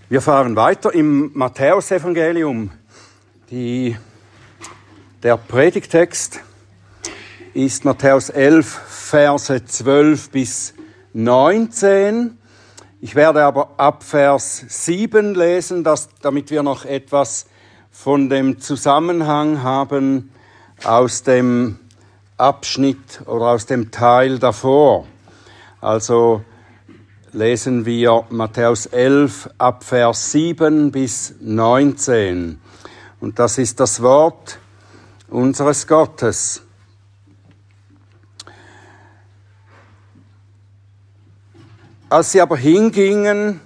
Wir fahren weiter im Matthäusevangelium. Der Predigtext ist Matthäus 11, Verse 12 bis 19. Ich werde aber ab Vers 7 lesen, damit wir noch etwas von dem Zusammenhang haben aus dem Abschnitt oder aus dem Teil davor. Also lesen wir Matthäus 11 ab Vers 7 bis 19. Und das ist das Wort unseres Gottes. Als sie aber hingingen,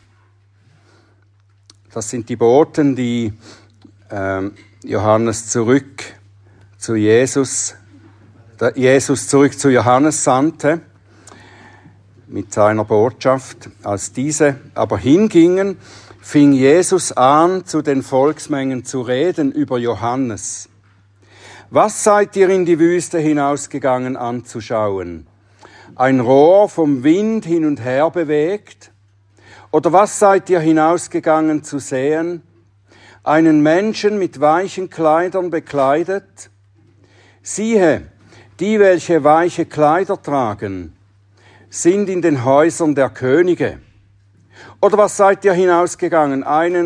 das sind die Boten, die Johannes zurück zu Jesus zurück zu Johannes sandte, mit seiner Botschaft. Als diese aber hingingen, fing Jesus an, zu den Volksmengen zu reden über Johannes. Was seid ihr in die Wüste hinausgegangen anzuschauen? Ein Rohr vom Wind hin und her bewegt? Oder was seid ihr hinausgegangen zu sehen? Einen Menschen mit weichen Kleidern bekleidet? Siehe, die, welche weiche Kleider tragen, sind in den Häusern der Könige. Oder was seid ihr hinausgegangen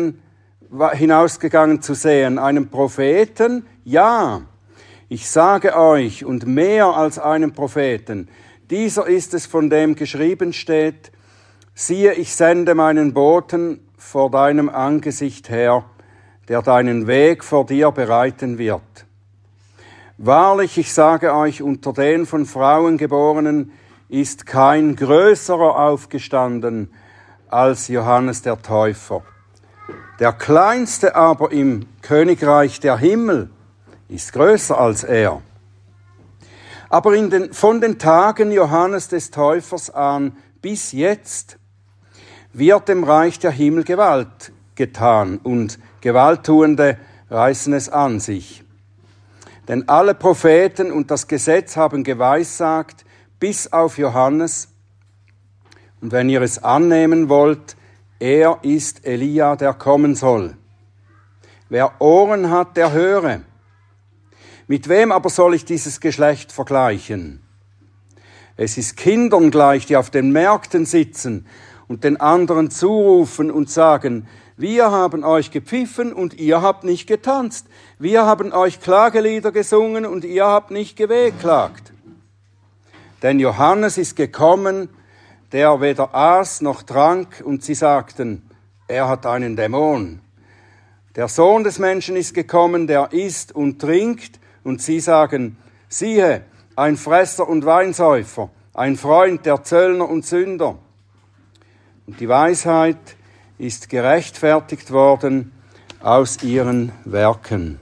zu sehen? Einen Propheten? Ja, ich sage euch, und mehr als einen Propheten. Dieser ist es, von dem geschrieben steht, siehe, ich sende meinen Boten vor deinem Angesicht her, der deinen Weg vor dir bereiten wird. Wahrlich, ich sage euch, unter den von Frauen Geborenen ist kein größerer aufgestanden als Johannes der Täufer. Der Kleinste aber im Königreich der Himmel ist größer als er. Aber von den Tagen Johannes des Täufers an bis jetzt wird dem Reich der Himmel Gewalt getan und Gewalttuende reißen es an sich. Denn alle Propheten und das Gesetz haben geweissagt, bis auf Johannes. Und wenn ihr es annehmen wollt, er ist Elia, der kommen soll. Wer Ohren hat, der höre. Mit wem aber soll ich dieses Geschlecht vergleichen? Es ist Kindern gleich, die auf den Märkten sitzen und den anderen zurufen und sagen, wir haben euch gepfiffen und ihr habt nicht getanzt. Wir haben euch Klagelieder gesungen und ihr habt nicht gewehklagt. Denn Johannes ist gekommen, der weder aß noch trank, und sie sagten, er hat einen Dämon. Der Sohn des Menschen ist gekommen, der isst und trinkt, und sie sagen, siehe, ein Fresser und Weinsäufer, ein Freund der Zöllner und Sünder. Und die Weisheit ist gerechtfertigt worden aus ihren Werken.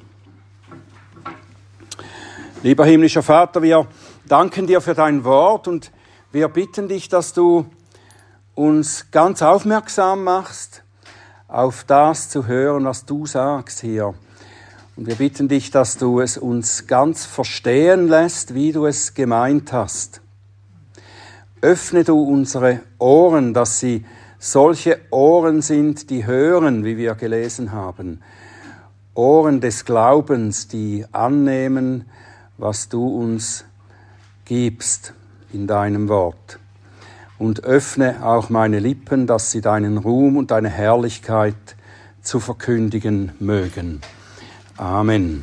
Lieber himmlischer Vater, wir danken dir für dein Wort und wir bitten dich, dass du uns ganz aufmerksam machst, auf das zu hören, was du sagst hier. Und wir bitten dich, dass du es uns ganz verstehen lässt, wie du es gemeint hast. Öffne du unsere Ohren, dass sie solche Ohren sind, die hören, wie wir gelesen haben. Ohren des Glaubens, die annehmen, was du uns gibst in deinem Wort. Und öffne auch meine Lippen, dass sie deinen Ruhm und deine Herrlichkeit zu verkündigen mögen. Amen.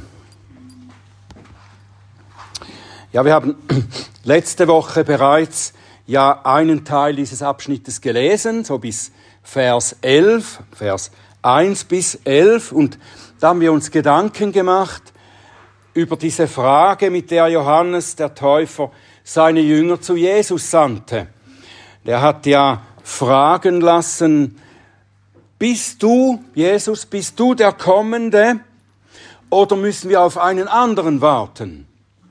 Ja, wir haben letzte Woche bereits einen Teil dieses Abschnittes gelesen, so bis Vers 11, Vers 1 bis 11. Und da haben wir uns Gedanken gemacht über diese Frage, mit der Johannes der Täufer seine Jünger zu Jesus sandte. Der hat ja fragen lassen, bist du, Jesus, bist du der Kommende, oder müssen wir auf einen anderen warten?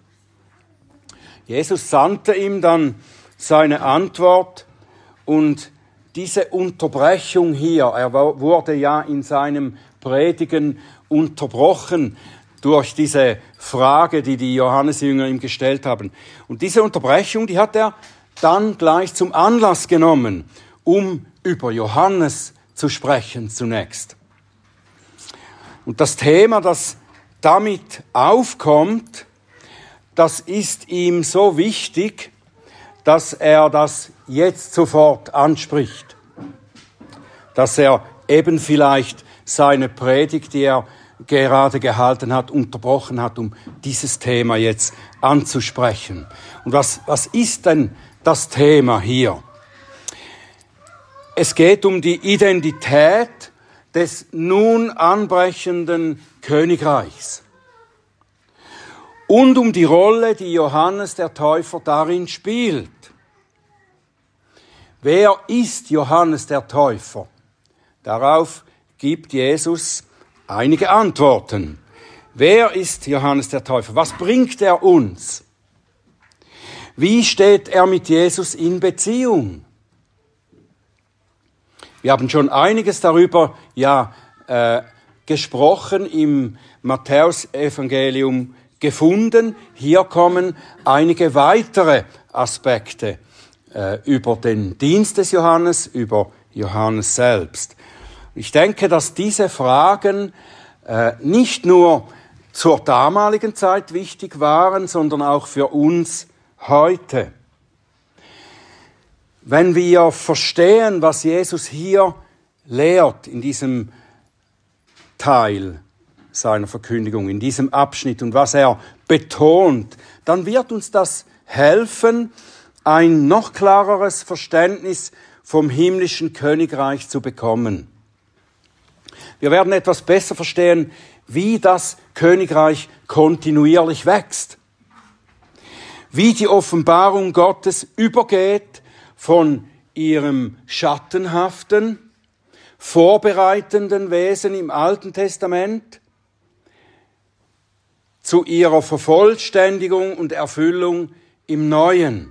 Jesus sandte ihm dann seine Antwort, und diese Unterbrechung hier, er wurde ja in seinem Predigen unterbrochen durch diese Frage, die die Johannesjünger ihm gestellt haben. Und diese Unterbrechung, die hat er dann gleich zum Anlass genommen, um über Johannes zu sprechen zunächst. Und das Thema, das damit aufkommt, das ist ihm so wichtig, dass er das jetzt sofort anspricht. Dass er eben vielleicht seine Predigt, die er gerade gehalten hat, unterbrochen hat, um dieses Thema jetzt anzusprechen. Und was ist denn das Thema hier? Es geht um die Identität des nun anbrechenden Königreichs und um die Rolle, die Johannes der Täufer darin spielt. Wer ist Johannes der Täufer? Darauf gibt Jesus einige Antworten. Wer ist Johannes der Täufer? Was bringt er uns? Wie steht er mit Jesus in Beziehung? Wir haben schon einiges darüber gesprochen im Matthäus-Evangelium gefunden. Hier kommen einige weitere Aspekte über den Dienst des Johannes, über Johannes selbst. Ich denke, dass diese Fragen nicht nur zur damaligen Zeit wichtig waren, sondern auch für uns heute. Wenn wir verstehen, was Jesus hier lehrt in diesem Teil seiner Verkündigung, in diesem Abschnitt und was er betont, dann wird uns das helfen, ein noch klareres Verständnis vom himmlischen Königreich zu bekommen. Wir werden etwas besser verstehen, wie das Königreich kontinuierlich wächst. Wie die Offenbarung Gottes übergeht von ihrem schattenhaften, vorbereitenden Wesen im Alten Testament zu ihrer Vervollständigung und Erfüllung im Neuen.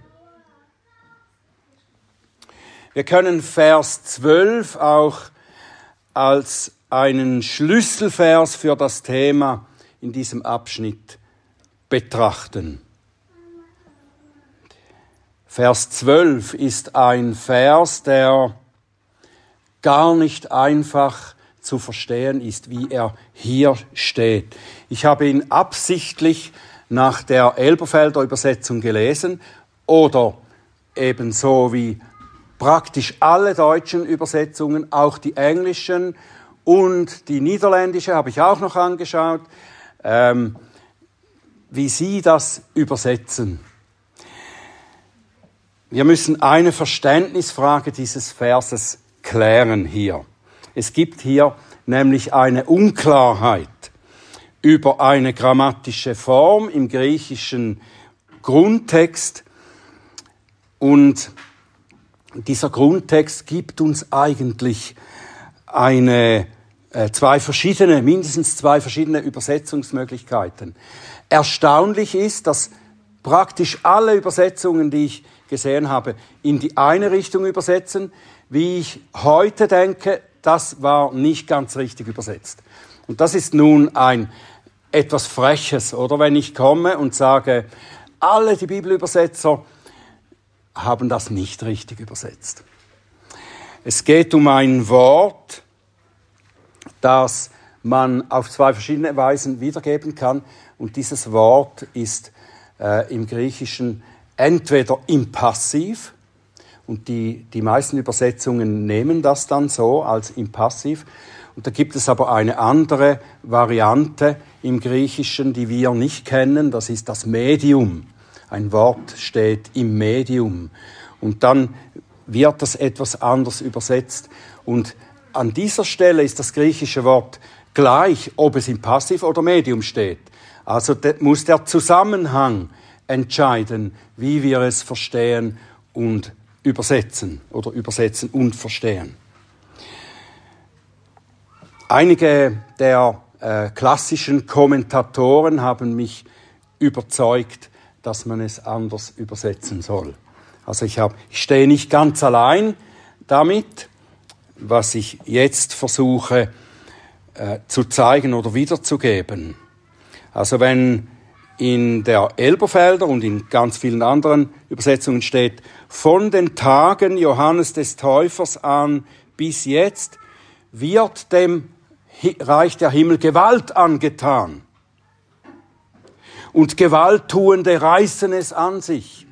Wir können Vers 12 auch als einen Schlüsselvers für das Thema in diesem Abschnitt betrachten. Vers 12 ist ein Vers, der gar nicht einfach zu verstehen ist, wie er hier steht. Ich habe ihn absichtlich nach der Elberfelder Übersetzung gelesen oder ebenso wie praktisch alle deutschen Übersetzungen, auch die englischen und die niederländische habe ich auch noch angeschaut, wie sie das übersetzen. Wir müssen eine Verständnisfrage dieses Verses klären hier. Es gibt hier nämlich eine Unklarheit über eine grammatische Form im griechischen Grundtext. Und dieser Grundtext gibt uns eigentlich mindestens zwei verschiedene Übersetzungsmöglichkeiten. Erstaunlich ist, dass praktisch alle Übersetzungen, die ich gesehen habe, in die eine Richtung übersetzen. Wie ich heute denke, das war nicht ganz richtig übersetzt. Und das ist nun ein etwas Freches, oder? Wenn ich komme und sage, alle die Bibelübersetzer haben das nicht richtig übersetzt. Es geht um ein Wort, das man auf zwei verschiedene Weisen wiedergeben kann. Und dieses Wort ist im Griechischen entweder im Passiv, und die meisten Übersetzungen nehmen das dann so als im Passiv. Und da gibt es aber eine andere Variante im Griechischen, die wir nicht kennen, das ist das Medium. Ein Wort steht im Medium. Und dann wird das etwas anders übersetzt. Und an dieser Stelle ist das griechische Wort gleich, ob es im Passiv oder Medium steht. Also muss der Zusammenhang entscheiden, wie wir es verstehen und übersetzen oder übersetzen und verstehen. Einige der klassischen Kommentatoren haben mich überzeugt, dass man es anders übersetzen soll. Also ich stehe nicht ganz allein damit, was ich jetzt versuche zu zeigen oder wiederzugeben. Also wenn in der Elberfelder und in ganz vielen anderen Übersetzungen steht, von den Tagen Johannes des Täufers an bis jetzt wird dem Reich der Himmel Gewalt angetan. Und Gewalttuende reißen es an sich.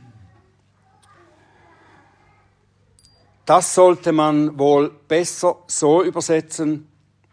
Das sollte man wohl besser so übersetzen.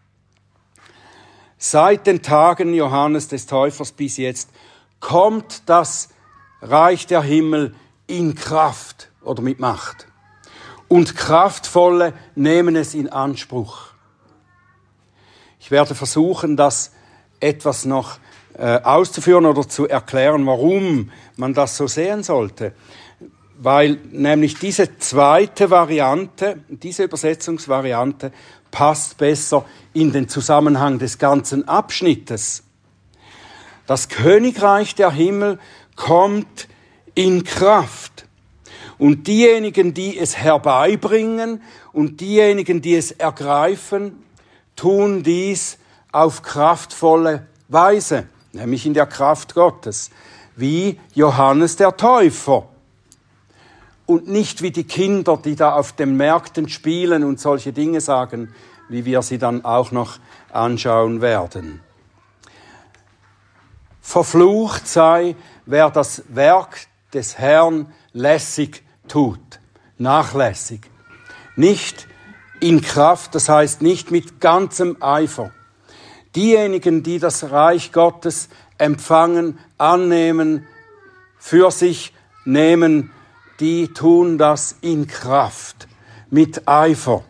Seit den Tagen Johannes des Täufers bis jetzt kommt das Reich der Himmel in Kraft oder mit Macht. Und Kraftvolle nehmen es in Anspruch. Ich werde versuchen, das etwas noch auszuführen oder zu erklären, warum man das so sehen sollte. Weil nämlich diese zweite Variante, diese Übersetzungsvariante, passt besser in den Zusammenhang des ganzen Abschnittes. Das Königreich der Himmel kommt in Kraft. Und diejenigen, die es herbeibringen und diejenigen, die es ergreifen, tun dies auf kraftvolle Weise, nämlich in der Kraft Gottes, wie Johannes der Täufer. Und nicht wie die Kinder, die da auf den Märkten spielen und solche Dinge sagen, wie wir sie dann auch noch anschauen werden. Verflucht sei, wer das Werk des Herrn lässig tut, nachlässig. Nicht in Kraft, das heißt nicht mit ganzem Eifer. Diejenigen, die das Reich Gottes empfangen, annehmen, für sich nehmen, die tun das in Kraft, mit Eifer.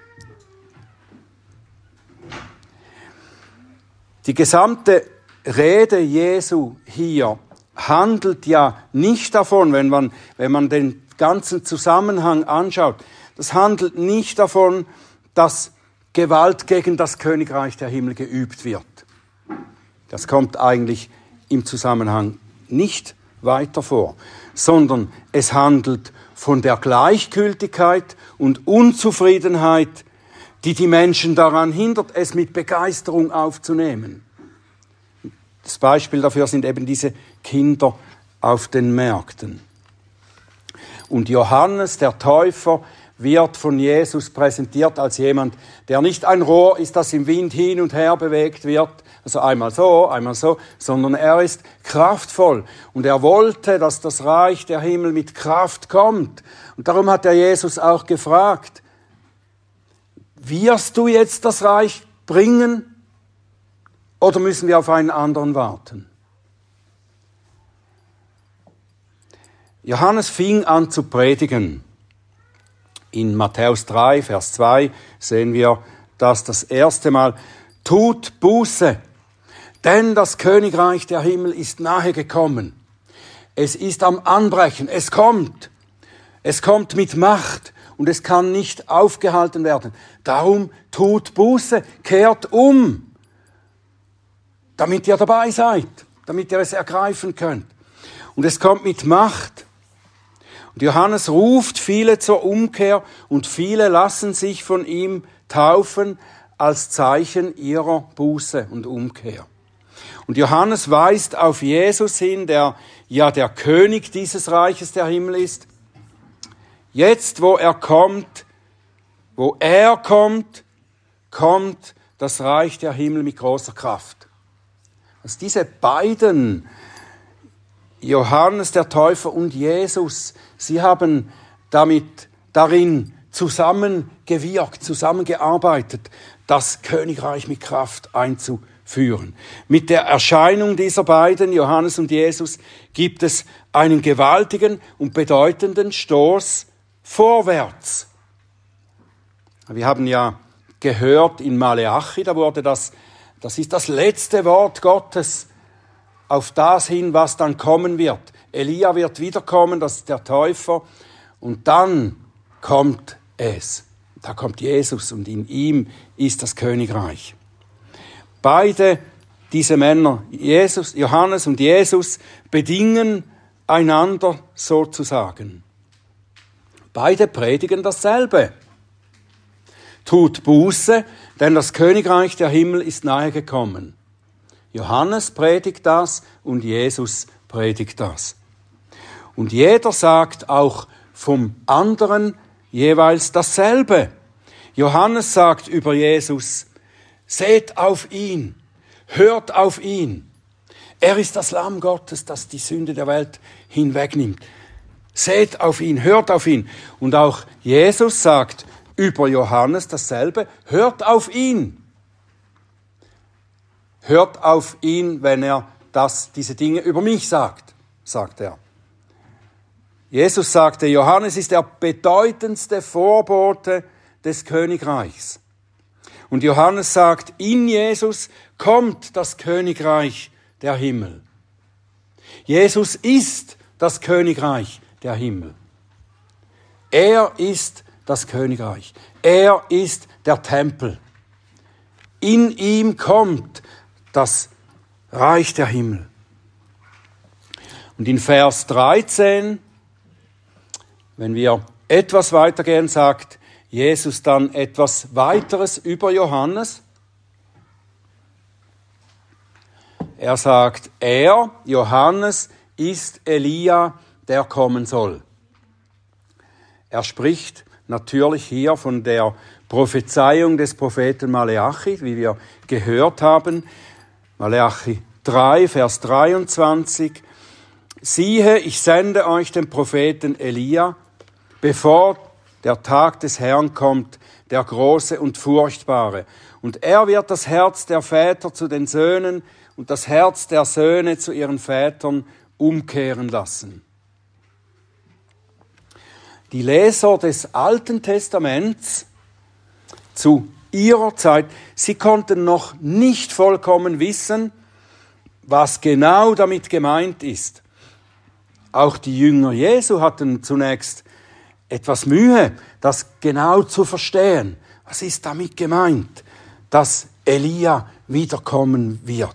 Die gesamte Rede Jesu hier handelt ja nicht davon, wenn man den ganzen Zusammenhang anschaut, das handelt nicht davon, dass Gewalt gegen das Königreich der Himmel geübt wird. Das kommt eigentlich im Zusammenhang nicht weiter vor, sondern es handelt von der Gleichgültigkeit und Unzufriedenheit, die die Menschen daran hindert, es mit Begeisterung aufzunehmen. Das Beispiel dafür sind eben diese Kinder auf den Märkten. Und Johannes, der Täufer, wird von Jesus präsentiert als jemand, der nicht ein Rohr ist, das im Wind hin und her bewegt wird, also einmal so, sondern er ist kraftvoll. Und er wollte, dass das Reich der Himmel mit Kraft kommt. Und darum hat er Jesus auch gefragt, wirst du jetzt das Reich bringen oder müssen wir auf einen anderen warten? Johannes fing an zu predigen. In Matthäus 3, Vers 2 sehen wir das erste Mal. Tut Buße, denn das Königreich der Himmel ist nahe gekommen. Es ist am Anbrechen, es kommt. Es kommt mit Macht und es kann nicht aufgehalten werden. Darum tut Buße, kehrt um, damit ihr dabei seid, damit ihr es ergreifen könnt. Und es kommt mit Macht. Und Johannes ruft viele zur Umkehr und viele lassen sich von ihm taufen als Zeichen ihrer Buße und Umkehr. Und Johannes weist auf Jesus hin, der ja der König dieses Reiches der Himmel ist. Jetzt, wo er kommt, kommt das Reich der Himmel mit großer Kraft. Also diese beiden, Johannes der Täufer und Jesus, sie haben darin zusammengewirkt, zusammengearbeitet, das Königreich mit Kraft einzuführen. Mit der Erscheinung dieser beiden, Johannes und Jesus, gibt es einen gewaltigen und bedeutenden Stoß vorwärts. Wir haben ja gehört in Maleachi, da wurde das ist das letzte Wort Gottes auf das hin, was dann kommen wird. Elia wird wiederkommen, das ist der Täufer, und dann kommt es. Da kommt Jesus und in ihm ist das Königreich. Beide diese Männer, Johannes und Jesus, bedingen einander sozusagen. Beide predigen dasselbe. Tut Buße, denn das Königreich der Himmel ist nahe gekommen. Johannes predigt das und Jesus predigt das. Und jeder sagt auch vom anderen jeweils dasselbe. Johannes sagt über Jesus, seht auf ihn, hört auf ihn. Er ist das Lamm Gottes, das die Sünde der Welt hinwegnimmt. Seht auf ihn, hört auf ihn. Und auch Jesus sagt über Johannes dasselbe, hört auf ihn. Hört auf ihn, wenn er diese Dinge über mich sagt, sagt er. Jesus sagte, Johannes ist der bedeutendste Vorbote des Königreichs. Und Johannes sagt, in Jesus kommt das Königreich der Himmel. Jesus ist das Königreich der Himmel. Er ist das Königreich. Er ist der Tempel. In ihm kommt das Reich der Himmel. Und in Vers 13, wenn wir etwas weitergehen, sagt Jesus dann etwas weiteres über Johannes. Er sagt, Johannes, ist Elia, der kommen soll. Er spricht natürlich hier von der Prophezeiung des Propheten Maleachi, wie wir gehört haben. Maleachi 3, Vers 23. Siehe, ich sende euch den Propheten Elia, bevor der Tag des Herrn kommt, der große und furchtbare. Und er wird das Herz der Väter zu den Söhnen und das Herz der Söhne zu ihren Vätern umkehren lassen. Die Leser des Alten Testaments zu ihrer Zeit, sie konnten noch nicht vollkommen wissen, was genau damit gemeint ist. Auch die Jünger Jesu hatten zunächst etwas Mühe, das genau zu verstehen. Was ist damit gemeint, dass Elia wiederkommen wird?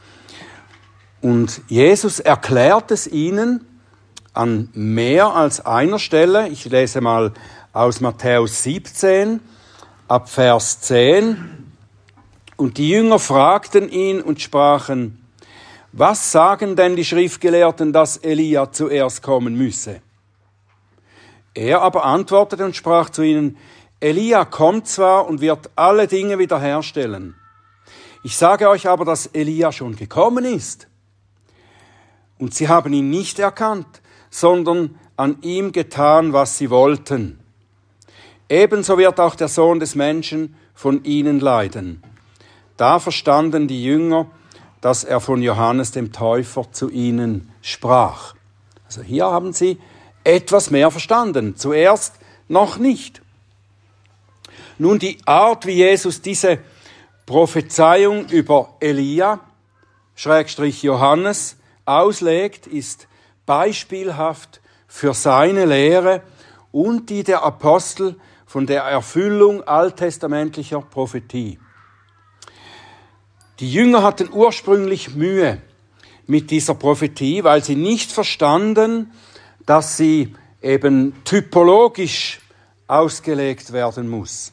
Und Jesus erklärt es ihnen an mehr als einer Stelle. Ich lese mal aus Matthäus 17, ab Vers 10. Und die Jünger fragten ihn und sprachen, was sagen denn die Schriftgelehrten, dass Elia zuerst kommen müsse? Er aber antwortete und sprach zu ihnen, Elia kommt zwar und wird alle Dinge wiederherstellen. Ich sage euch aber, dass Elia schon gekommen ist. Und sie haben ihn nicht erkannt, sondern an ihm getan, was sie wollten. Ebenso wird auch der Sohn des Menschen von ihnen leiden. Da verstanden die Jünger, dass er von Johannes dem Täufer zu ihnen sprach. Also hier haben sie etwas mehr verstanden, zuerst noch nicht. Nun, die Art, wie Jesus diese Prophezeiung über Elia, Johannes, auslegt, ist beispielhaft für seine Lehre und die der Apostel von der Erfüllung alttestamentlicher Prophetie. Die Jünger hatten ursprünglich Mühe mit dieser Prophetie, weil sie nicht verstanden, dass sie eben typologisch ausgelegt werden muss.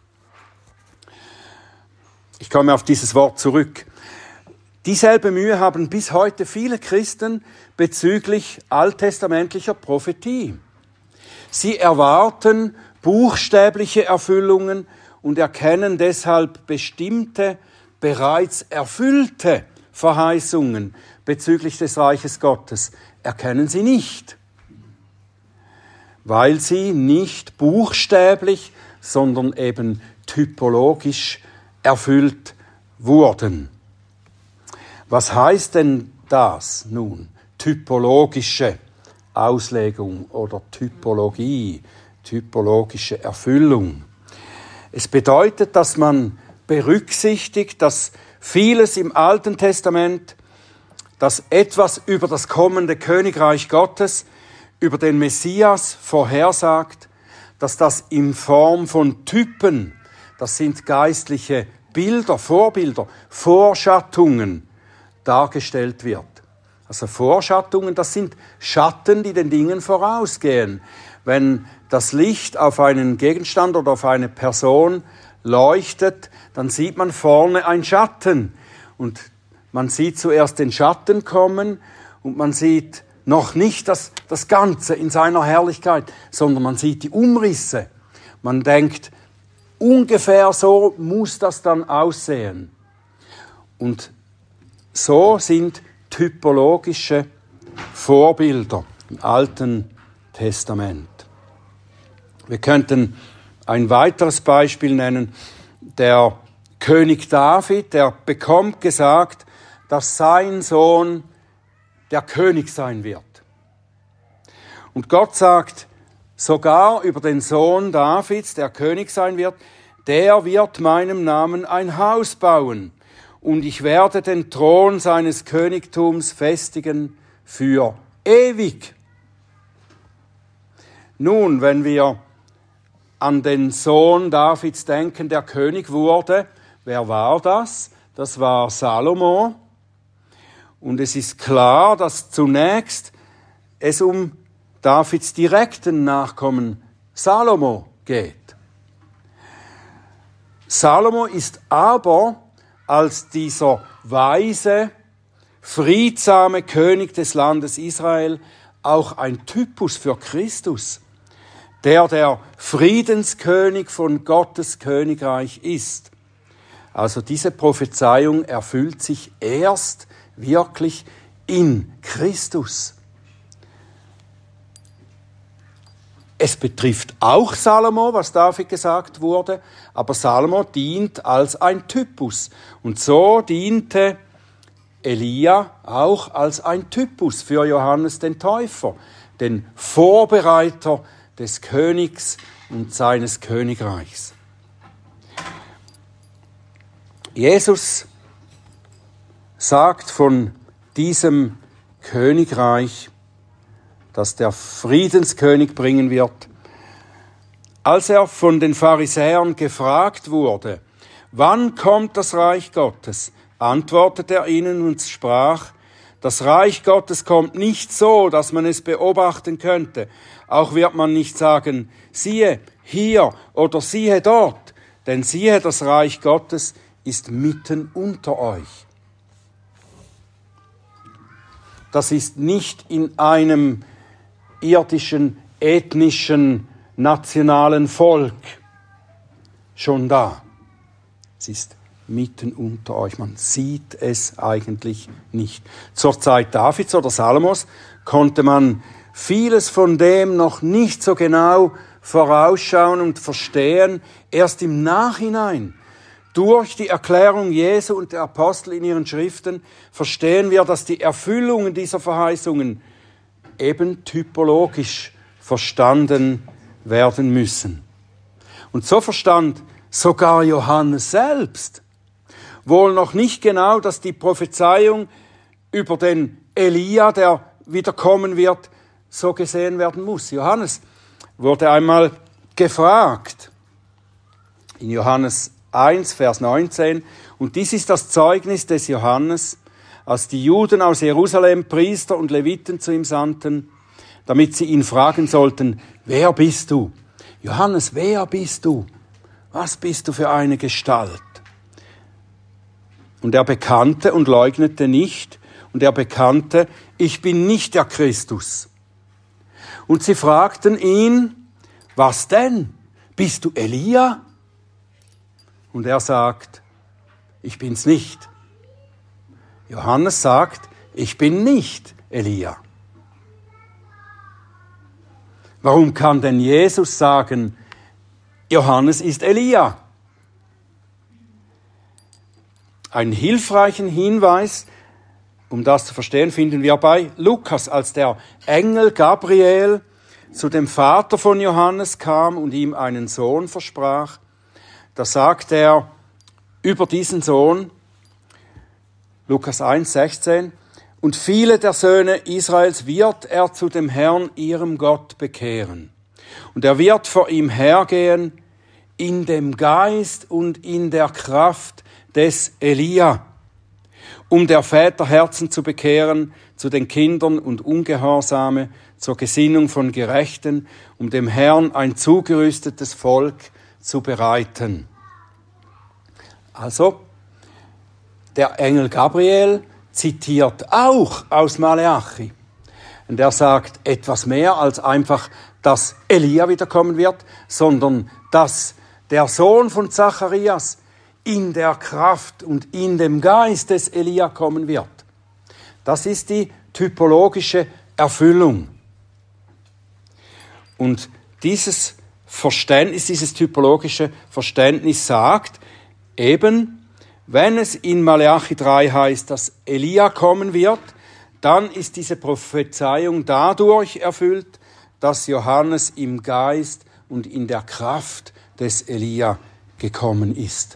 Ich komme auf dieses Wort zurück. Dieselbe Mühe haben bis heute viele Christen bezüglich alttestamentlicher Prophetie. Sie erwarten buchstäbliche Erfüllungen und erkennen deshalb bestimmte, bereits erfüllte Verheißungen bezüglich des Reiches Gottes, erkennen sie nicht, weil sie nicht buchstäblich, sondern eben typologisch erfüllt wurden. Was heißt denn das nun? Typologische Auslegung oder Typologie, typologische Erfüllung. Es bedeutet, dass man berücksichtigt, dass vieles im Alten Testament, das etwas über das kommende Königreich Gottes, über den Messias vorhersagt, dass das in Form von Typen, das sind geistliche Bilder, Vorbilder, Vorschattungen, dargestellt wird. Also Vorschattungen, das sind Schatten, die den Dingen vorausgehen. Wenn das Licht auf einen Gegenstand oder auf eine Person leuchtet, dann sieht man vorne einen Schatten. Und man sieht zuerst den Schatten kommen und man sieht noch nicht das Ganze in seiner Herrlichkeit, sondern man sieht die Umrisse. Man denkt, ungefähr so muss das dann aussehen. Und so sind typologische Vorbilder im Alten Testament. Wir könnten ein weiteres Beispiel nennen. Der König David, der bekommt gesagt, dass sein Sohn der König sein wird. Und Gott sagt sogar über den Sohn Davids, der König sein wird, der wird meinem Namen ein Haus bauen und ich werde den Thron seines Königtums festigen für ewig. Nun, wenn wir an den Sohn Davids denken, der König wurde, wer war das? Das war Salomo. Und es ist klar, dass zunächst es um Davids direkten Nachkommen Salomo geht. Salomo ist aber als dieser weise, friedsame König des Landes Israel auch ein Typus für Christus, der Friedenskönig von Gottes Königreich ist. Also diese Prophezeiung erfüllt sich erst wirklich in Christus. Es betrifft auch Salomo, was David gesagt wurde, aber Salomo dient als ein Typus. Und so diente Elia auch als ein Typus für Johannes den Täufer, den Vorbereiter des Königs und seines Königreichs. Jesus sagt von diesem Königreich, das der Friedenskönig bringen wird. Als er von den Pharisäern gefragt wurde, wann kommt das Reich Gottes, antwortete er ihnen und sprach, das Reich Gottes kommt nicht so, dass man es beobachten könnte. Auch wird man nicht sagen, siehe hier oder siehe dort, denn siehe, das Reich Gottes ist mitten unter euch. Das ist nicht in einem irdischen, ethnischen, nationalen Volk schon da. Es ist mitten unter euch. Man sieht es eigentlich nicht. Zur Zeit Davids oder Salomos konnte man vieles von dem noch nicht so genau vorausschauen und verstehen. Erst im Nachhinein, durch die Erklärung Jesu und der Apostel in ihren Schriften, verstehen wir, dass die Erfüllungen dieser Verheißungen eben typologisch verstanden werden müssen. Und so verstand sogar Johannes selbst wohl noch nicht genau, dass die Prophezeiung über den Elia, der wieder kommen wird, so gesehen werden muss. Johannes wurde einmal gefragt, in Johannes 1, Vers 19, und dies ist das Zeugnis des Johannes, als die Juden aus Jerusalem Priester und Leviten zu ihm sandten, damit sie ihn fragen sollten, wer bist du? Johannes, wer bist du? Was bist du für eine Gestalt? Und er bekannte und leugnete nicht, und er bekannte, ich bin nicht der Christus. Und sie fragten ihn, was denn? Bist du Elia? Und er sagt, ich bin's nicht. Johannes sagt, ich bin nicht Elia. Warum kann denn Jesus sagen, Johannes ist Elia? Einen hilfreichen Hinweis, um das zu verstehen, finden wir bei Lukas, als der Engel Gabriel zu dem Vater von Johannes kam und ihm einen Sohn versprach. Da sagt er über diesen Sohn, Lukas 1, 16, und viele der Söhne Israels wird er zu dem Herrn, ihrem Gott, bekehren. Und er wird vor ihm hergehen in dem Geist und in der Kraft des Elia, um der Väter Herzen zu bekehren zu den Kindern und Ungehorsame zur Gesinnung von Gerechten, um dem Herrn ein zugerüstetes Volk zu bereiten. Also, der Engel Gabriel zitiert auch aus Maleachi. Und er sagt etwas mehr als einfach, dass Elia wiederkommen wird, sondern dass der Sohn von Zacharias, in der Kraft und in dem Geist des Elia kommen wird. Das ist die typologische Erfüllung. Und dieses Verständnis, dieses typologische Verständnis sagt eben, wenn es in Maleachi 3 heißt, dass Elia kommen wird, dann ist diese Prophezeiung dadurch erfüllt, dass Johannes im Geist und in der Kraft des Elia gekommen ist.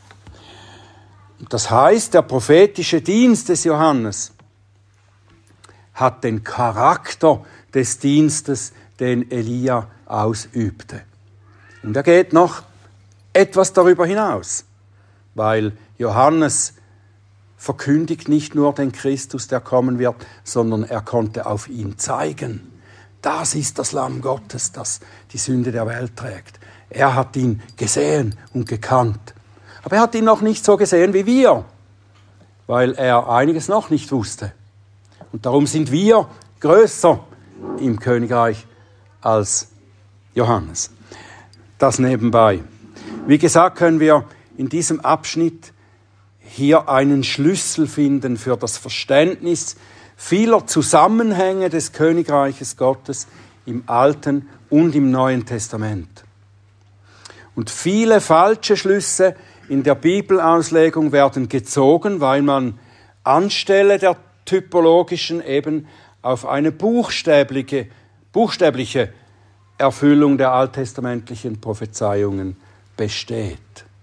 Das heißt, der prophetische Dienst des Johannes hat den Charakter des Dienstes, den Elia ausübte. Und er geht noch etwas darüber hinaus, weil Johannes verkündigt nicht nur den Christus, der kommen wird, sondern er konnte auf ihn zeigen. Das ist das Lamm Gottes, das die Sünde der Welt trägt. Er hat ihn gesehen und gekannt. Aber er hat ihn noch nicht so gesehen wie wir, weil er einiges noch nicht wusste. Und darum sind wir größer im Königreich als Johannes. Das nebenbei. Wie gesagt, können wir in diesem Abschnitt hier einen Schlüssel finden für das Verständnis vieler Zusammenhänge des Königreiches Gottes im Alten und im Neuen Testament. Und viele falsche Schlüsse in der Bibelauslegung werden gezogen, weil man anstelle der typologischen eben auf eine buchstäbliche Erfüllung der alttestamentlichen Prophezeiungen besteht.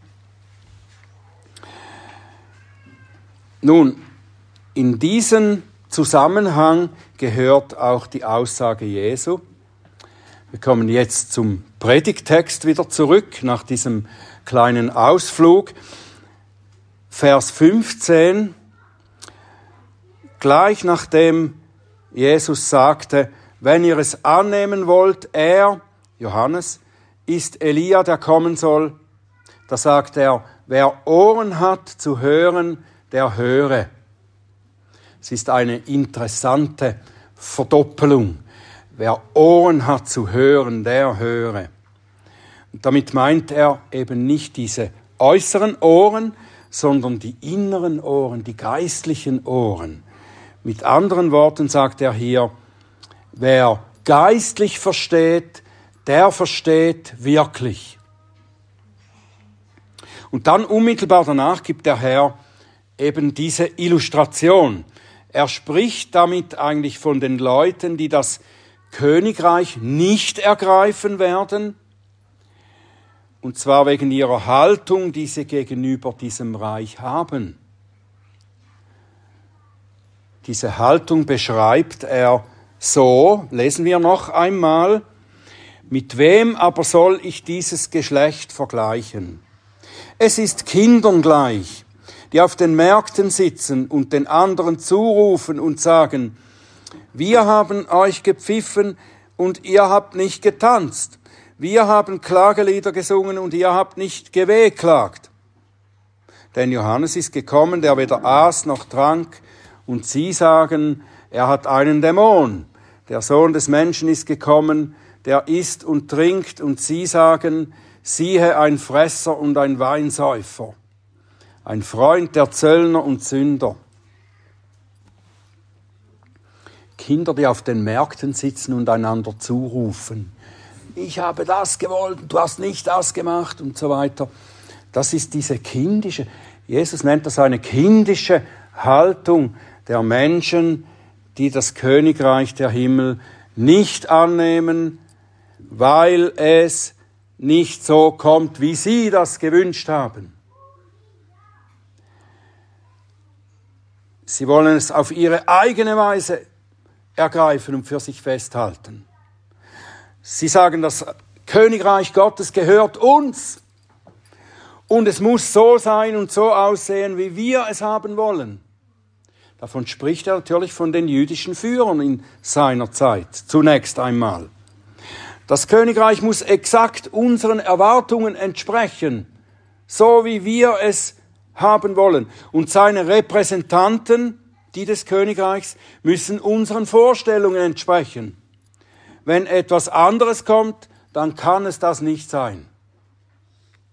Nun, in diesen Zusammenhang gehört auch die Aussage Jesu. Wir kommen jetzt zum Predigttext wieder zurück, nach diesem kleinen Ausflug. Vers 15, gleich nachdem Jesus sagte, wenn ihr es annehmen wollt, er, Johannes, ist Elia, der kommen soll. Da sagt er, wer Ohren hat zu hören, der höre. Es ist eine interessante Verdoppelung. Wer Ohren hat zu hören, der höre. Und damit meint er eben nicht diese äußeren Ohren, sondern die inneren Ohren, die geistlichen Ohren. Mit anderen Worten sagt er hier, wer geistlich versteht, der versteht wirklich. Und dann unmittelbar danach gibt der Herr eben diese Illustration. Er spricht damit eigentlich von den Leuten, die das Königreich nicht ergreifen werden, und zwar wegen ihrer Haltung, die sie gegenüber diesem Reich haben. Diese Haltung beschreibt er so, lesen wir noch einmal, mit wem aber soll ich dieses Geschlecht vergleichen? Es ist Kindern gleich, die auf den Märkten sitzen und den anderen zurufen und sagen, wir haben euch gepfiffen und ihr habt nicht getanzt. Wir haben Klagelieder gesungen und ihr habt nicht gewehklagt. Denn Johannes ist gekommen, der weder aß noch trank, und sie sagen, er hat einen Dämon. Der Sohn des Menschen ist gekommen, der isst und trinkt, und sie sagen, siehe ein Fresser und ein Weinsäufer, ein Freund der Zöllner und Sünder. Kinder, die auf den Märkten sitzen und einander zurufen. Ich habe das gewollt, du hast nicht das gemacht und so weiter. Das ist diese kindische, Jesus nennt das eine kindische Haltung der Menschen, die das Königreich der Himmel nicht annehmen, weil es nicht so kommt, wie sie das gewünscht haben. Sie wollen es auf ihre eigene Weise ergreifen und für sich festhalten. Sie sagen, das Königreich Gottes gehört uns und es muss so sein und so aussehen, wie wir es haben wollen. Davon spricht er natürlich von den jüdischen Führern in seiner Zeit, zunächst einmal. Das Königreich muss exakt unseren Erwartungen entsprechen, so wie wir es haben wollen. Und seine Repräsentanten, die des Königreichs, müssen unseren Vorstellungen entsprechen. Wenn etwas anderes kommt, dann kann es das nicht sein.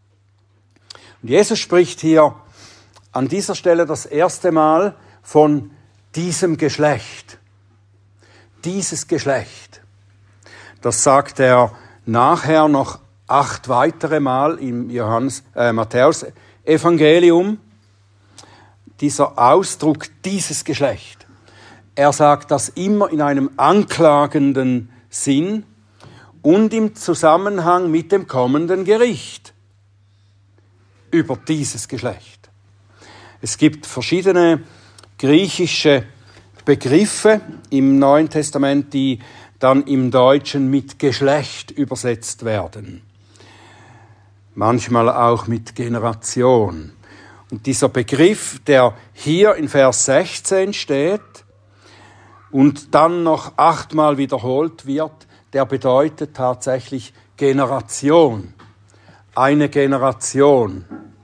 Und Jesus spricht hier an dieser Stelle das erste Mal von diesem Geschlecht. Dieses Geschlecht. Das sagt er nachher noch 8 weitere Mal im Matthäus-Evangelium. Dieser Ausdruck, dieses Geschlecht. Er sagt das immer in einem anklagenden Sinn und im Zusammenhang mit dem kommenden Gericht über dieses Geschlecht. Es gibt verschiedene griechische Begriffe im Neuen Testament, die dann im Deutschen mit Geschlecht übersetzt werden. Manchmal auch mit Generation. Und dieser Begriff, der hier in Vers 16 steht und dann noch 8-mal wiederholt wird, der bedeutet tatsächlich Generation. Eine Generation.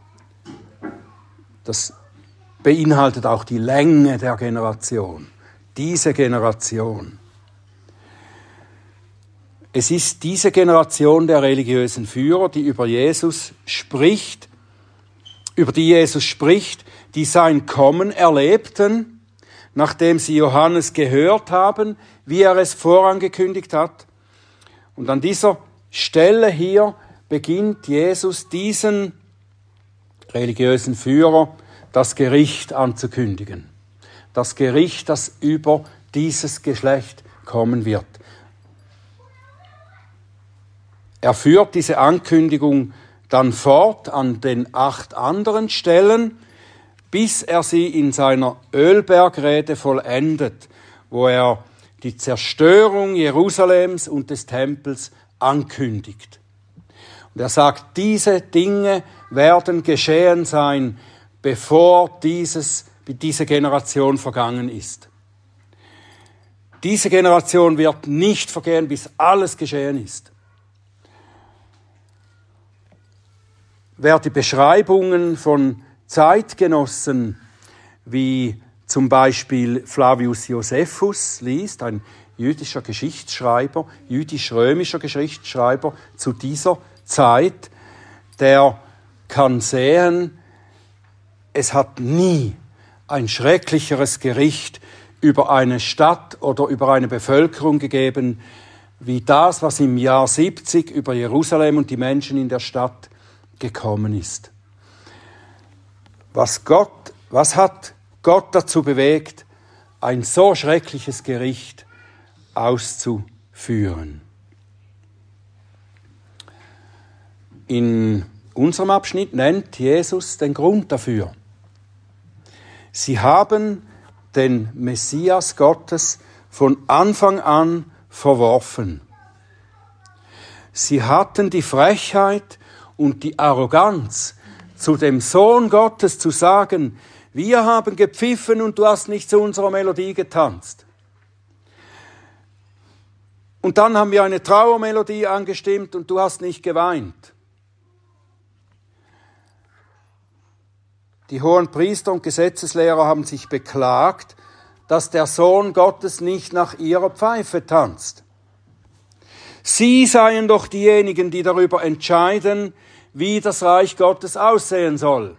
Das beinhaltet auch die Länge der Generation. Diese Generation. Es ist diese Generation der religiösen Führer, die über die Jesus spricht, die sein Kommen erlebten, nachdem sie Johannes gehört haben, wie er es vorangekündigt hat. Und an dieser Stelle hier beginnt Jesus diesen religiösen Führer das Gericht anzukündigen. Das Gericht, das über dieses Geschlecht kommen wird. Er führt diese Ankündigung dann fort an den 8 anderen Stellen, bis er sie in seiner Ölbergrede vollendet, wo er die Zerstörung Jerusalems und des Tempels ankündigt. Und er sagt, diese Dinge werden geschehen sein, bevor diese Generation vergangen ist. Diese Generation wird nicht vergehen, bis alles geschehen ist. Wer die Beschreibungen von Zeitgenossen wie zum Beispiel Flavius Josephus liest, ein jüdisch-römischer Geschichtsschreiber zu dieser Zeit, der kann sehen, es hat nie ein schrecklicheres Gericht über eine Stadt oder über eine Bevölkerung gegeben, wie das, was im Jahr 70 über Jerusalem und die Menschen in der Stadt gekommen ist. Was hat Gott dazu bewegt, ein so schreckliches Gericht auszuführen? In unserem Abschnitt nennt Jesus den Grund dafür. Sie haben den Messias Gottes von Anfang an verworfen. Sie hatten die Frechheit und die Arroganz, zu dem Sohn Gottes zu sagen, wir haben gepfiffen und du hast nicht zu unserer Melodie getanzt. Und dann haben wir eine Trauermelodie angestimmt und du hast nicht geweint. Die hohen Priester und Gesetzeslehrer haben sich beklagt, dass der Sohn Gottes nicht nach ihrer Pfeife tanzt. Sie seien doch diejenigen, die darüber entscheiden, wie das Reich Gottes aussehen soll.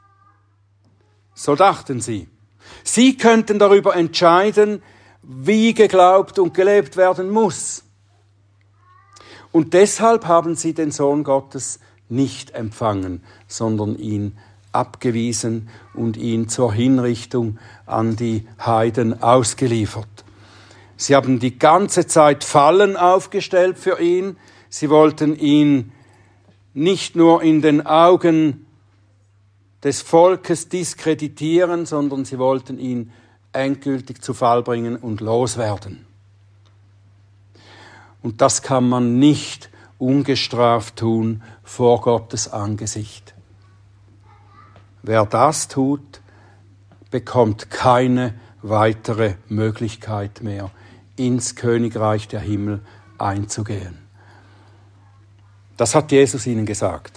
So dachten sie. Sie könnten darüber entscheiden, wie geglaubt und gelebt werden muss. Und deshalb haben sie den Sohn Gottes nicht empfangen, sondern ihn abgewiesen und ihn zur Hinrichtung an die Heiden ausgeliefert. Sie haben die ganze Zeit Fallen aufgestellt für ihn. Sie wollten ihn nicht nur in den Augen des Volkes diskreditieren, sondern sie wollten ihn endgültig zu Fall bringen und loswerden. Und das kann man nicht ungestraft tun vor Gottes Angesicht. Wer das tut, bekommt keine weitere Möglichkeit mehr, ins Königreich der Himmel einzugehen. Das hat Jesus ihnen gesagt.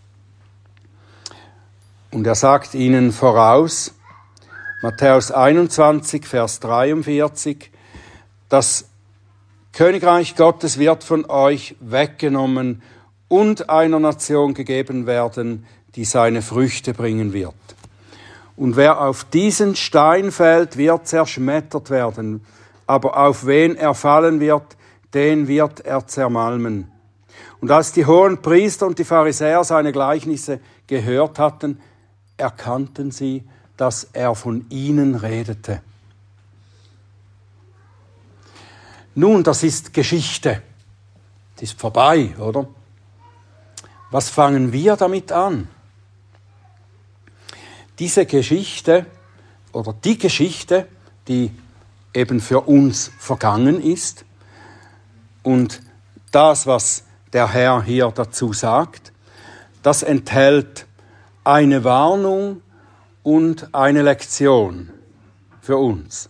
Und er sagt ihnen voraus, Matthäus 21, Vers 43, das Königreich Gottes wird von euch weggenommen und einer Nation gegeben werden, die seine Früchte bringen wird. Und wer auf diesen Stein fällt, wird zerschmettert werden, aber auf wen er fallen wird, den wird er zermalmen. Und als die hohen Priester und die Pharisäer seine Gleichnisse gehört hatten, erkannten sie, dass er von ihnen redete. Nun, das ist Geschichte. Das ist vorbei, oder? Was fangen wir damit an? Diese Geschichte oder die Geschichte, die eben für uns vergangen ist und das, was der Herr hier dazu sagt, das enthält eine Warnung und eine Lektion für uns.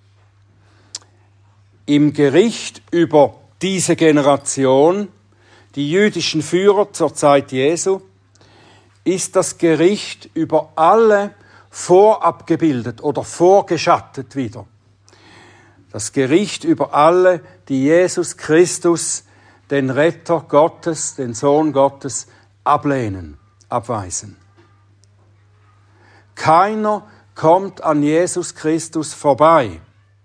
Im Gericht über diese Generation, die jüdischen Führer zur Zeit Jesu, ist das Gericht über alle vorabgebildet oder vorgeschattet wieder. Das Gericht über alle, die Jesus Christus, den Retter Gottes, den Sohn Gottes, ablehnen, abweisen. Keiner kommt an Jesus Christus vorbei.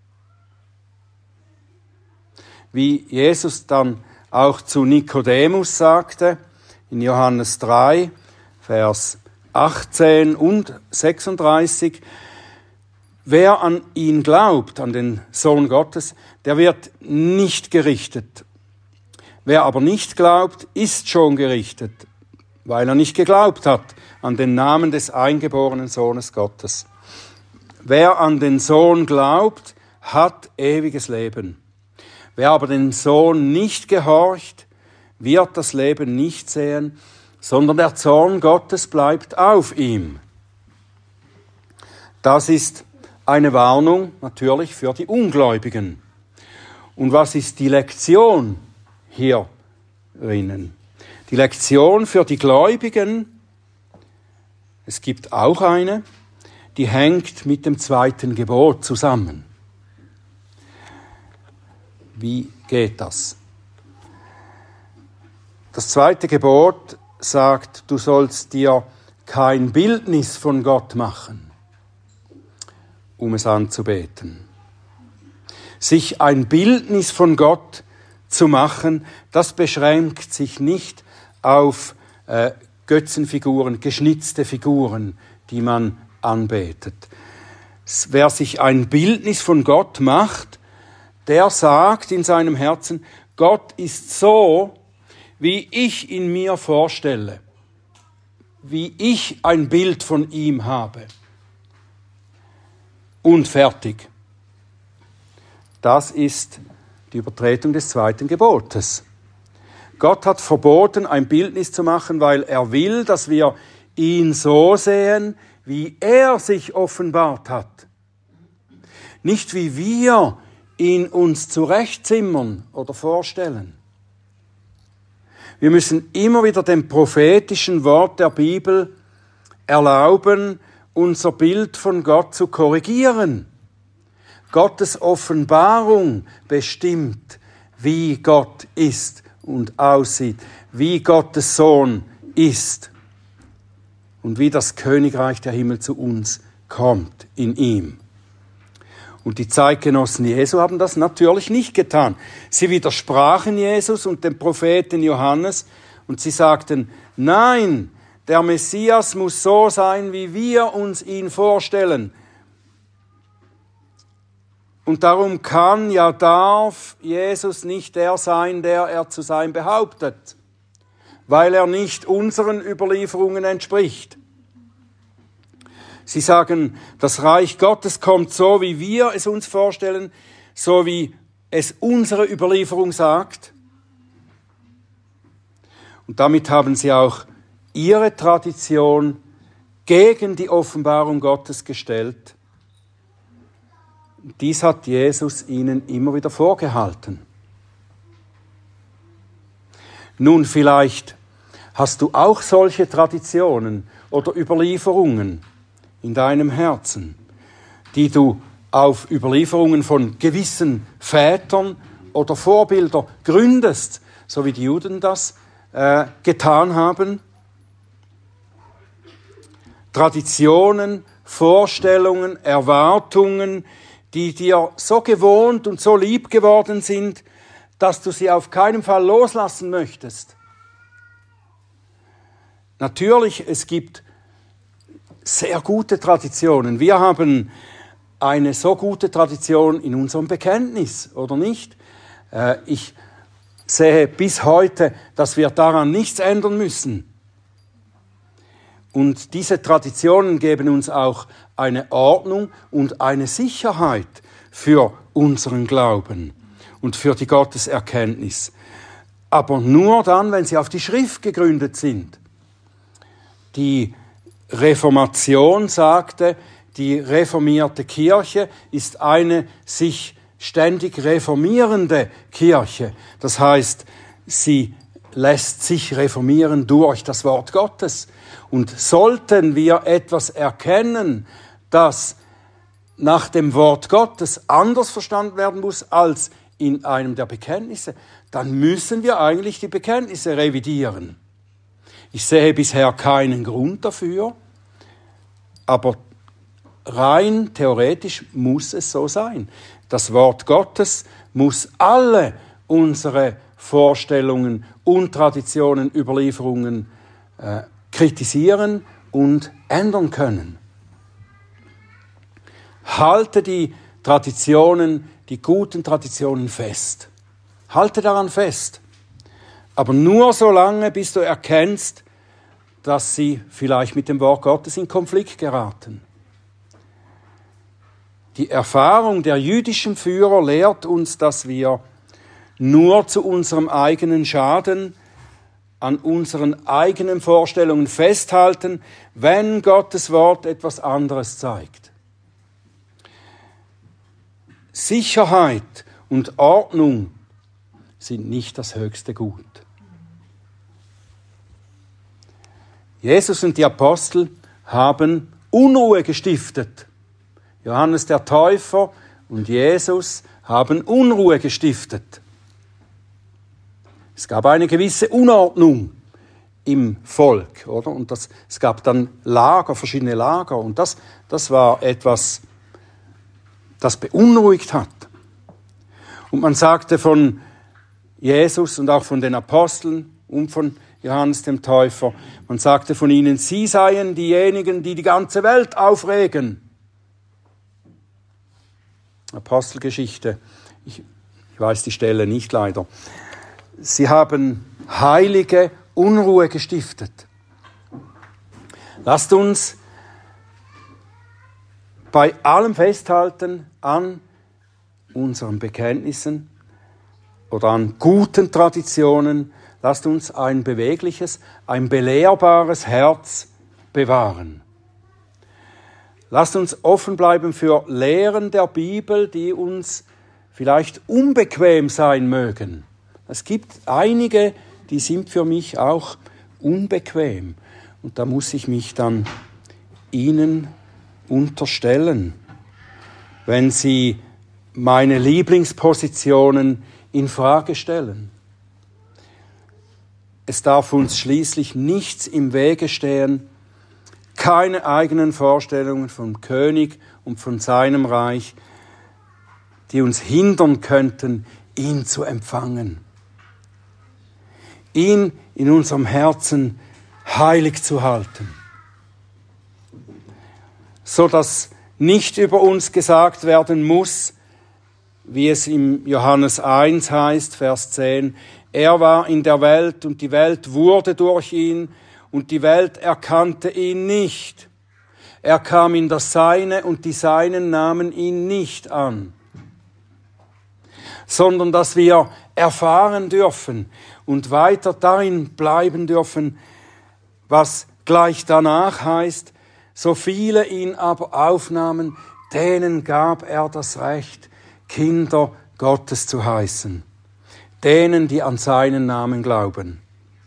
Wie Jesus dann auch zu Nikodemus sagte, in Johannes 3, Vers 18 und 36, wer an ihn glaubt, an den Sohn Gottes, der wird nicht gerichtet. Wer aber nicht glaubt, ist schon gerichtet, weil er nicht geglaubt hat an den Namen des eingeborenen Sohnes Gottes. Wer an den Sohn glaubt, hat ewiges Leben. Wer aber den Sohn nicht gehorcht, wird das Leben nicht sehen, sondern der Zorn Gottes bleibt auf ihm. Das ist eine Warnung natürlich für die Ungläubigen. Und was ist die Lektion hierinnen? Die Lektion für die Gläubigen, es gibt auch eine, die hängt mit dem zweiten Gebot zusammen. Wie geht das? Das zweite Gebot sagt, du sollst dir kein Bildnis von Gott machen, um es anzubeten. Sich ein Bildnis von Gott zu machen, das beschränkt sich nicht auf Götzenfiguren, geschnitzte Figuren, die man anbetet. Wer sich ein Bildnis von Gott macht, der sagt in seinem Herzen, Gott ist so, wie ich ihn mir vorstelle, wie ich ein Bild von ihm habe. Und fertig. Das ist die Übertretung des zweiten Gebotes. Gott hat verboten, ein Bildnis zu machen, weil er will, dass wir ihn so sehen, wie er sich offenbart hat. Nicht wie wir ihn uns zurechtzimmern oder vorstellen. Wir müssen immer wieder dem prophetischen Wort der Bibel erlauben, unser Bild von Gott zu korrigieren. Gottes Offenbarung bestimmt, wie Gott ist und aussieht, wie Gottes Sohn ist und wie das Königreich der Himmel zu uns kommt in ihm. Und die Zeitgenossen Jesu haben das natürlich nicht getan. Sie widersprachen Jesus und dem Propheten Johannes und sie sagten, nein, der Messias muss so sein, wie wir uns ihn vorstellen. Und darum kann, ja darf Jesus nicht der sein, der er zu sein behauptet, weil er nicht unseren Überlieferungen entspricht. Sie sagen, das Reich Gottes kommt so, wie wir es uns vorstellen, so wie es unsere Überlieferung sagt. Und damit haben sie auch ihre Tradition gegen die Offenbarung Gottes gestellt. Dies hat Jesus ihnen immer wieder vorgehalten. Nun, vielleicht hast du auch solche Traditionen oder Überlieferungen in deinem Herzen, die du auf Überlieferungen von gewissen Vätern oder Vorbilder gründest, so wie die Juden das getan haben. Traditionen, Vorstellungen, Erwartungen, die dir so gewohnt und so lieb geworden sind, dass du sie auf keinen Fall loslassen möchtest. Natürlich, es gibt sehr gute Traditionen. Wir haben eine so gute Tradition in unserem Bekenntnis, oder nicht? Ich sehe bis heute, dass wir daran nichts ändern müssen. Und diese Traditionen geben uns auch eine Ordnung und eine Sicherheit für unseren Glauben und für die Gotteserkenntnis. Aber nur dann, wenn sie auf die Schrift gegründet sind. Die Reformation sagte, die reformierte Kirche ist eine sich ständig reformierende Kirche. Das heißt, sie lässt sich reformieren durch das Wort Gottes. Und sollten wir etwas erkennen, das nach dem Wort Gottes anders verstanden werden muss als in einem der Bekenntnisse, dann müssen wir eigentlich die Bekenntnisse revidieren. Ich sehe bisher keinen Grund dafür, aber rein theoretisch muss es so sein. Das Wort Gottes muss alle unsere Vorstellungen und Traditionen, Überlieferungen kritisieren und ändern können. Halte die Traditionen, die guten Traditionen fest. Halte daran fest. Aber nur so lange, bis du erkennst, dass sie vielleicht mit dem Wort Gottes in Konflikt geraten. Die Erfahrung der jüdischen Führer lehrt uns, dass wir nur zu unserem eigenen Schaden an unseren eigenen Vorstellungen festhalten, wenn Gottes Wort etwas anderes zeigt. Sicherheit und Ordnung sind nicht das höchste Gut. Jesus und die Apostel haben Unruhe gestiftet. Johannes der Täufer und Jesus haben Unruhe gestiftet. Es gab eine gewisse Unordnung im Volk, oder? Und es gab dann verschiedene Lager. Und das war etwas, das beunruhigt hat. Und man sagte von Jesus und auch von den Aposteln und von Johannes dem Täufer, man sagte von ihnen, sie seien diejenigen, die die ganze Welt aufregen. Apostelgeschichte, ich weiß die Stelle nicht leider. Sie haben heilige Unruhe gestiftet. Lasst uns bei allem festhalten an unseren Bekenntnissen oder an guten Traditionen. Lasst uns ein bewegliches, ein belehrbares Herz bewahren. Lasst uns offen bleiben für Lehren der Bibel, die uns vielleicht unbequem sein mögen. Es gibt einige, die sind für mich auch unbequem. Und da muss ich mich dann ihnen unterstellen, wenn sie meine Lieblingspositionen in Frage stellen. Es darf uns schließlich nichts im Wege stehen, keine eigenen Vorstellungen vom König und von seinem Reich, die uns hindern könnten, ihn zu empfangen. Ihn in unserem Herzen heilig zu halten, so dass nicht über uns gesagt werden muss, wie es im Johannes 1 heißt, Vers 10, er war in der Welt und die Welt wurde durch ihn und die Welt erkannte ihn nicht. Er kam in das Seine und die Seinen nahmen ihn nicht an. Sondern dass wir erfahren dürfen und weiter darin bleiben dürfen, was gleich danach heißt, so viele ihn aber aufnahmen, denen gab er das Recht, Kinder Gottes zu heißen, denen, die an seinen Namen glauben.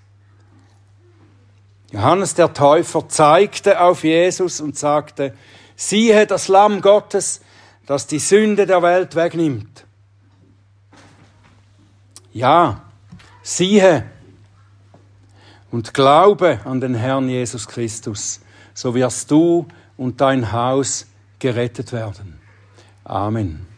Johannes der Täufer zeigte auf Jesus und sagte, siehe das Lamm Gottes, das die Sünde der Welt wegnimmt. Ja, siehe. und glaube an den Herrn Jesus Christus, so wirst du und dein Haus gerettet werden. Amen.